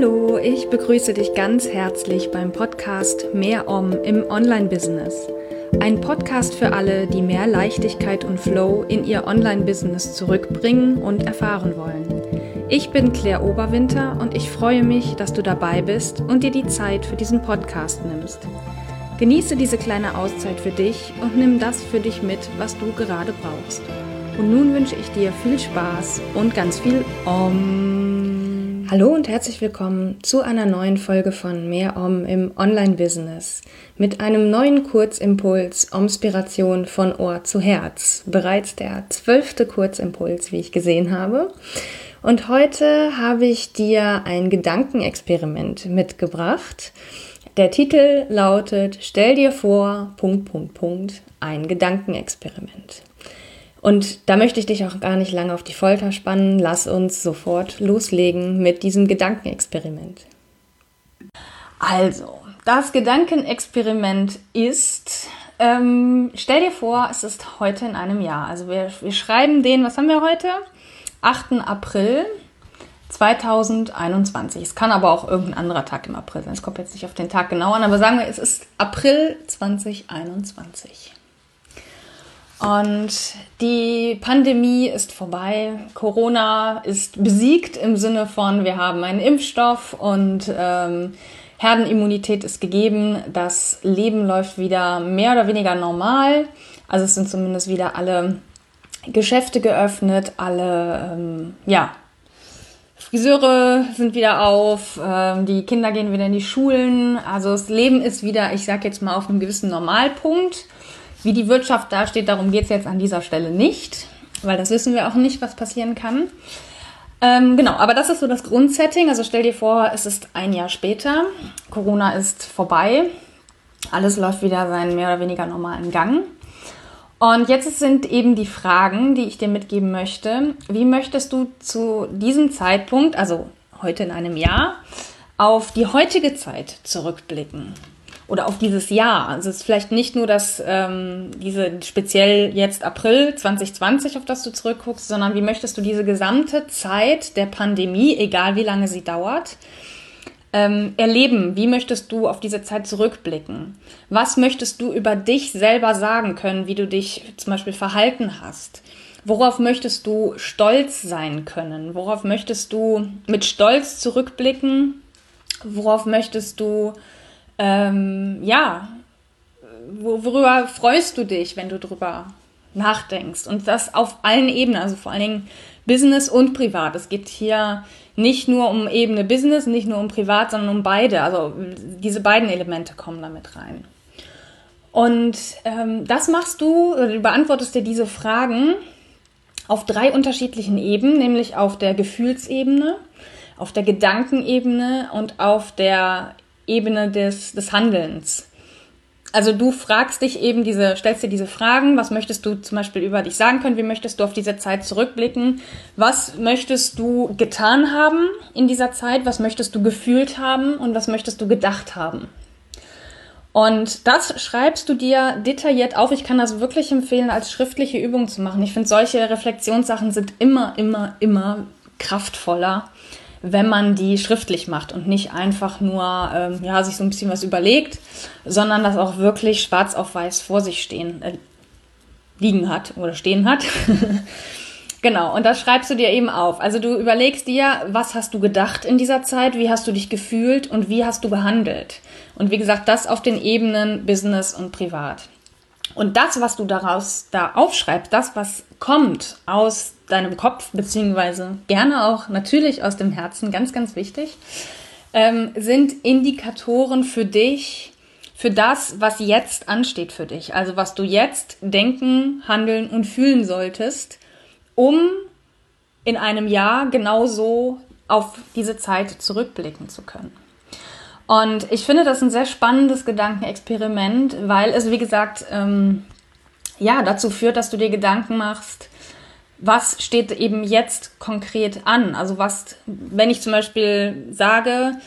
Hallo, ich begrüße dich ganz herzlich beim Podcast Mehr Om im Online-Business. Ein Podcast für alle, die mehr Leichtigkeit und Flow in ihr Online-Business zurückbringen und erfahren wollen. Ich bin Claire Oberwinter und ich freue mich, dass du dabei bist und dir die Zeit für diesen Podcast nimmst. Genieße diese kleine Auszeit für dich und nimm das für dich mit, was du gerade brauchst. Und nun wünsche ich dir viel Spaß und ganz viel Om. Hallo und herzlich willkommen zu einer neuen Folge von Mehr Om im Online-Business mit einem neuen Kurzimpuls Omspiration von Ohr zu Herz. Bereits der 12. Kurzimpuls, wie ich gesehen habe. Und heute habe ich dir ein Gedankenexperiment mitgebracht. Der Titel lautet: Stell dir vor, ... ein Gedankenexperiment. Und da möchte ich dich auch gar nicht lange auf die Folter spannen. Lass uns sofort loslegen mit diesem Gedankenexperiment. Also, das Gedankenexperiment ist, stell dir vor, es ist heute in einem Jahr. Also wir schreiben den, was haben wir heute? 8. April 2021. Es kann aber auch irgendein anderer Tag im April sein. Es kommt jetzt nicht auf den Tag genau an, aber sagen wir, es ist April 2021. Und die Pandemie ist vorbei. Corona ist besiegt im Sinne von, wir haben einen Impfstoff und Herdenimmunität ist gegeben. Das Leben läuft wieder mehr oder weniger normal. Also es sind zumindest wieder alle Geschäfte geöffnet, alle Friseure sind wieder auf, die Kinder gehen wieder in die Schulen. Also das Leben ist wieder, ich sag jetzt mal, auf einem gewissen Normalpunkt. Wie die Wirtschaft dasteht, darum geht es jetzt an dieser Stelle nicht, weil das wissen wir auch nicht, was passieren kann. Genau, aber das ist so das Grundsetting. Also stell dir vor, es ist ein Jahr später, Corona ist vorbei, alles läuft wieder seinen mehr oder weniger normalen Gang. Und jetzt sind eben die Fragen, die ich dir mitgeben möchte. Wie möchtest du zu diesem Zeitpunkt, also heute in einem Jahr, auf die heutige Zeit zurückblicken? Oder auf dieses Jahr. Also es ist vielleicht nicht nur speziell jetzt April 2020, auf das du zurückguckst, sondern wie möchtest du diese gesamte Zeit der Pandemie, egal wie lange sie dauert, erleben? Wie möchtest du auf diese Zeit zurückblicken? Was möchtest du über dich selber sagen können, wie du dich zum Beispiel verhalten hast? Worauf möchtest du stolz sein können? Worauf möchtest du mit Stolz zurückblicken? Worauf möchtest du worüber freust du dich, wenn du drüber nachdenkst? Und das auf allen Ebenen, also vor allen Dingen Business und Privat. Es geht hier nicht nur um Ebene Business, nicht nur um Privat, sondern um beide. Also diese beiden Elemente kommen damit rein. Und das machst du, oder du beantwortest dir diese Fragen auf 3 unterschiedlichen Ebenen, nämlich auf der Gefühlsebene, auf der Gedankenebene und auf der Ebene des Handelns. Also du fragst dich eben stellst dir diese Fragen, was möchtest du zum Beispiel über dich sagen können, wie möchtest du auf diese Zeit zurückblicken, was möchtest du getan haben in dieser Zeit, was möchtest du gefühlt haben und was möchtest du gedacht haben. Und das schreibst du dir detailliert auf. Ich kann das wirklich empfehlen, als schriftliche Übung zu machen. Ich finde, solche Reflexionssachen sind immer kraftvoller, wenn man die schriftlich macht und nicht einfach nur sich so ein bisschen was überlegt, sondern das auch wirklich schwarz auf weiß vor sich liegen hat oder stehen hat. Genau, und das schreibst du dir eben auf. Also du überlegst dir, was hast du gedacht in dieser Zeit, wie hast du dich gefühlt und wie hast du gehandelt. Und wie gesagt, das auf den Ebenen Business und Privat. Und das, was du da aufschreibst, das, was kommt aus deinem Kopf, beziehungsweise gerne auch natürlich aus dem Herzen, ganz, ganz wichtig, sind Indikatoren für dich, für das, was jetzt ansteht für dich. Also was du jetzt denken, handeln und fühlen solltest, um in einem Jahr genauso auf diese Zeit zurückblicken zu können. Und ich finde das ein sehr spannendes Gedankenexperiment, weil es, wie gesagt, dazu führt, dass du dir Gedanken machst, was steht eben jetzt konkret an? Also wenn ich zum Beispiel sage,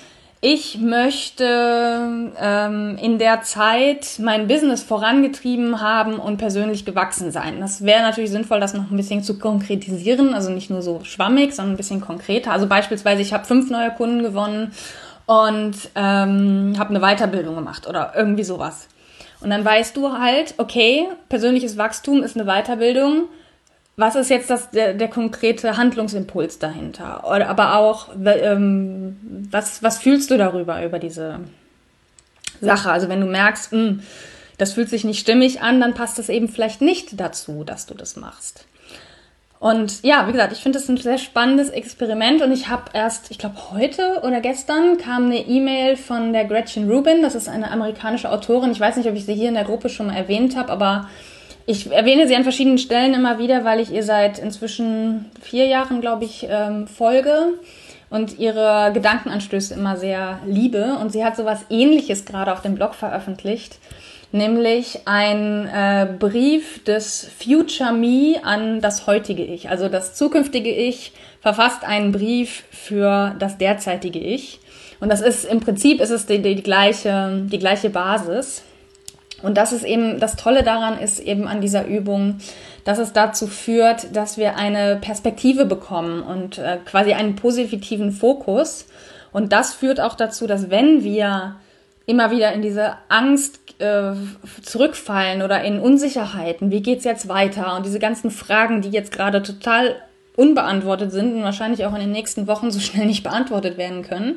ich möchte in der Zeit mein Business vorangetrieben haben und persönlich gewachsen sein. Das wäre natürlich sinnvoll, das noch ein bisschen zu konkretisieren, also nicht nur so schwammig, sondern ein bisschen konkreter. Also beispielsweise, ich habe 5 neue Kunden gewonnen und habe eine Weiterbildung gemacht oder irgendwie sowas. Und dann weißt du halt, okay, persönliches Wachstum ist eine Weiterbildung. Was ist jetzt der konkrete Handlungsimpuls dahinter? Oder aber auch, was fühlst du über diese Sache? Also wenn du merkst, das fühlt sich nicht stimmig an, dann passt es eben vielleicht nicht dazu, dass du das machst. Und ja, wie gesagt, ich finde das ein sehr spannendes Experiment und ich habe erst, ich glaube heute oder gestern, kam eine E-Mail von der Gretchen Rubin, das ist eine amerikanische Autorin. Ich weiß nicht, ob ich sie hier in der Gruppe schon mal erwähnt habe, aber ich erwähne sie an verschiedenen Stellen immer wieder, weil ich ihr seit inzwischen 4 Jahren, glaube ich, folge und ihre Gedankenanstöße immer sehr liebe. Und sie hat sowas Ähnliches gerade auf dem Blog veröffentlicht, nämlich ein Brief des Future Me an das heutige Ich. Also das zukünftige Ich verfasst einen Brief für das derzeitige Ich. Und das ist im Prinzip die gleiche Basis. Und das ist eben, das Tolle daran ist eben an dieser Übung, dass es dazu führt, dass wir eine Perspektive bekommen und quasi einen positiven Fokus. Und das führt auch dazu, dass wenn wir immer wieder in diese Angst zurückfallen oder in Unsicherheiten, wie geht's jetzt weiter? Und diese ganzen Fragen, die jetzt gerade total unbeantwortet sind und wahrscheinlich auch in den nächsten Wochen so schnell nicht beantwortet werden können,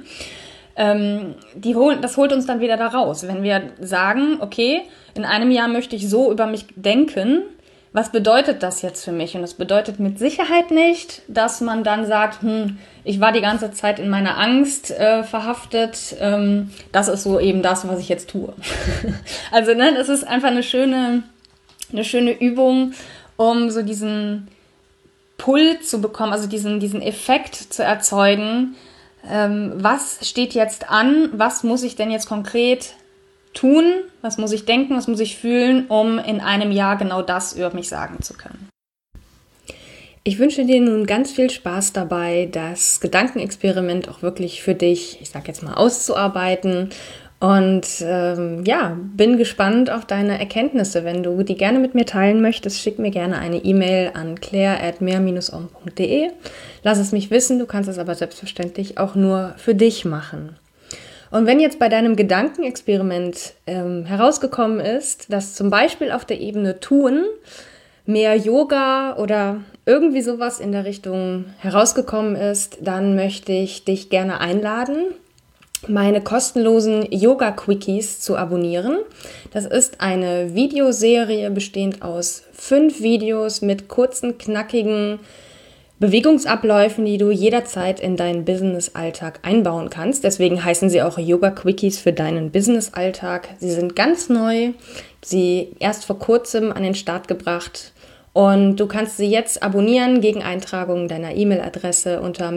das holt uns dann wieder da raus. Wenn wir sagen, okay, in einem Jahr möchte ich so über mich denken, was bedeutet das jetzt für mich? Und das bedeutet mit Sicherheit nicht, dass man dann sagt, ich war die ganze Zeit in meiner Angst verhaftet, das ist so eben das, was ich jetzt tue. Also das ist einfach eine schöne Übung, um so diesen Pull zu bekommen, also diesen Effekt zu erzeugen. Was steht jetzt an? Was muss ich denn jetzt konkret tun? Was muss ich denken? Was muss ich fühlen, um in einem Jahr genau das über mich sagen zu können? Ich wünsche dir nun ganz viel Spaß dabei, das Gedankenexperiment auch wirklich für dich, ich sag jetzt mal, auszuarbeiten. Und bin gespannt auf deine Erkenntnisse. Wenn du die gerne mit mir teilen möchtest, schick mir gerne eine E-Mail an claire@mehr-om.de. Lass es mich wissen, du kannst es aber selbstverständlich auch nur für dich machen. Und wenn jetzt bei deinem Gedankenexperiment herausgekommen ist, dass zum Beispiel auf der Ebene Tun mehr Yoga oder irgendwie sowas in der Richtung herausgekommen ist, dann möchte ich dich gerne einladen, meine kostenlosen Yoga-Quickies zu abonnieren. Das ist eine Videoserie bestehend aus 5 Videos mit kurzen, knackigen Bewegungsabläufen, die du jederzeit in deinen Business-Alltag einbauen kannst. Deswegen heißen sie auch Yoga-Quickies für deinen Business-Alltag. Sie sind ganz neu, sie erst vor kurzem an den Start gebracht. Und du kannst sie jetzt abonnieren gegen Eintragung deiner E-Mail-Adresse unter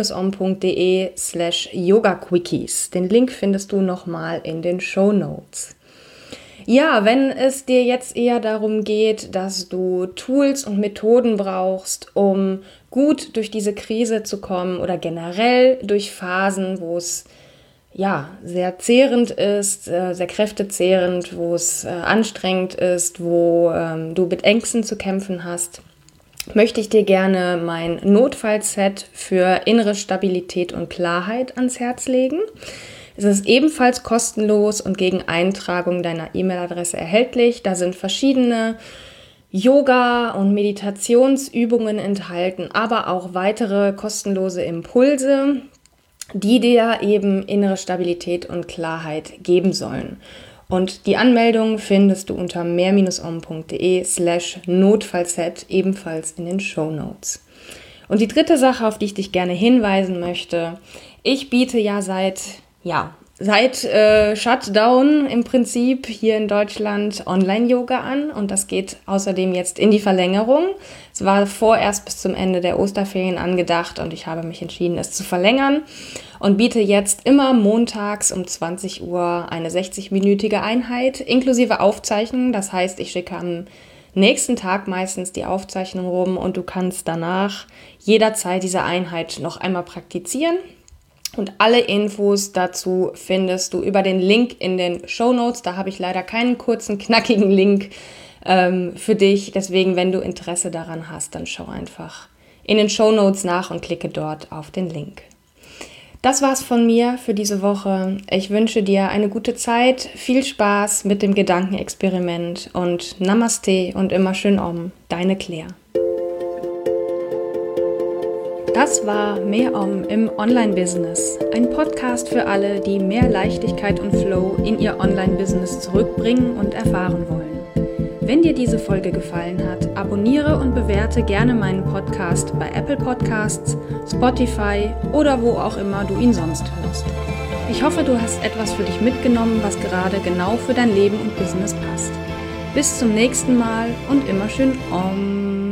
mehr-om.de/yogaquickies. Den Link findest du nochmal in den Shownotes. Ja, wenn es dir jetzt eher darum geht, dass du Tools und Methoden brauchst, um gut durch diese Krise zu kommen oder generell durch Phasen, wo es sehr zehrend ist, sehr kräftezehrend, wo es anstrengend ist, wo du mit Ängsten zu kämpfen hast, möchte ich dir gerne mein Notfallset für innere Stabilität und Klarheit ans Herz legen. Es ist ebenfalls kostenlos und gegen Eintragung deiner E-Mail-Adresse erhältlich. Da sind verschiedene Yoga- und Meditationsübungen enthalten, aber auch weitere kostenlose Impulse, die dir eben innere Stabilität und Klarheit geben sollen. Und die Anmeldung findest du unter mehr-om.de/Notfallset, ebenfalls in den Shownotes. Und die dritte Sache, auf die ich dich gerne hinweisen möchte, ich biete ja seit Shutdown im Prinzip hier in Deutschland Online-Yoga an und das geht außerdem jetzt in die Verlängerung. Es war vorerst bis zum Ende der Osterferien angedacht und ich habe mich entschieden, es zu verlängern und biete jetzt immer montags um 20 Uhr eine 60-minütige Einheit inklusive Aufzeichnung. Das heißt, ich schicke am nächsten Tag meistens die Aufzeichnung rum und du kannst danach jederzeit diese Einheit noch einmal praktizieren. Und alle Infos dazu findest du über den Link in den Shownotes. Da habe ich leider keinen kurzen, knackigen Link für dich. Deswegen, wenn du Interesse daran hast, dann schau einfach in den Shownotes nach und klicke dort auf den Link. Das war's von mir für diese Woche. Ich wünsche dir eine gute Zeit, viel Spaß mit dem Gedankenexperiment und Namaste und immer schön Om, deine Claire. Das war Mehr Om im Online-Business, ein Podcast für alle, die mehr Leichtigkeit und Flow in ihr Online-Business zurückbringen und erfahren wollen. Wenn dir diese Folge gefallen hat, abonniere und bewerte gerne meinen Podcast bei Apple Podcasts, Spotify oder wo auch immer du ihn sonst hörst. Ich hoffe, du hast etwas für dich mitgenommen, was gerade genau für dein Leben und Business passt. Bis zum nächsten Mal und immer schön Om.